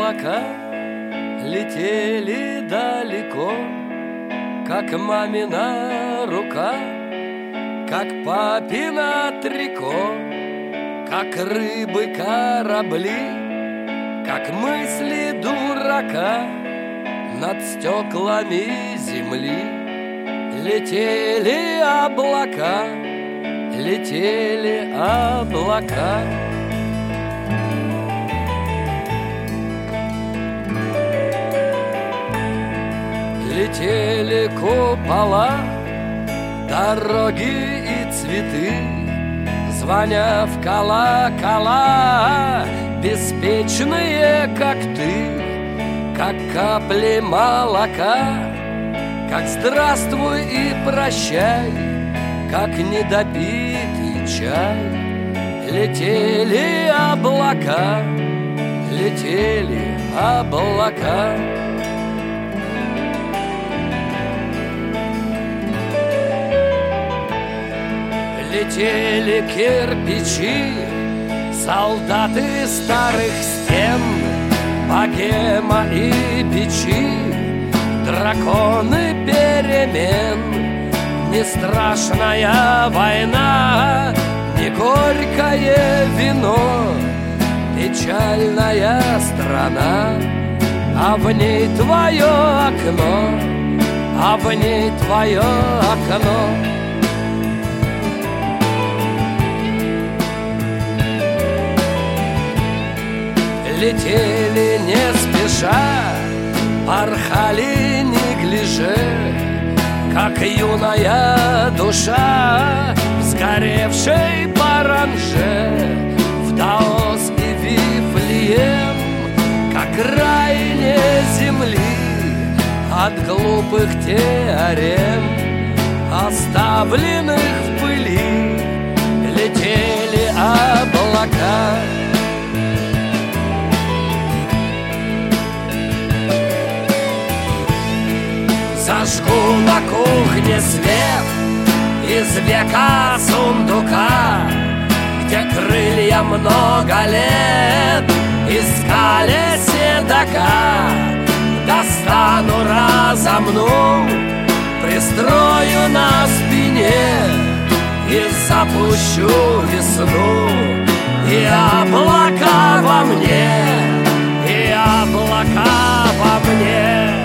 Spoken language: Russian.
облака летели далеко, как мамина рука, как папина трико, как рыбы корабли, как мысли дурака над стеклами земли. Летели облака, летели облака. Летели купола, дороги и цветы, звоня в колокола, беспечные, как ты, как капли молока, как здравствуй и прощай, как недопитый чай. Летели облака, летели облака. Летели кирпичи, солдаты старых стен, богема и печи, драконы перемен. Не страшная война, не горькое вино, печальная страна, а в ней твое окно, а в ней твое окно. Летели не спеша, порхали неглиже, как юная душа, сгоревшей паранже, в Даос и Вифлеем, как крайне земли от глупых теорем, оставленных в пыли. Летели облака. Зажгу на кухне свет из века сундука, где крылья много лет искали седока. Достану, разомну, пристрою на спине и запущу весну. И облака во мне, и облака во мне.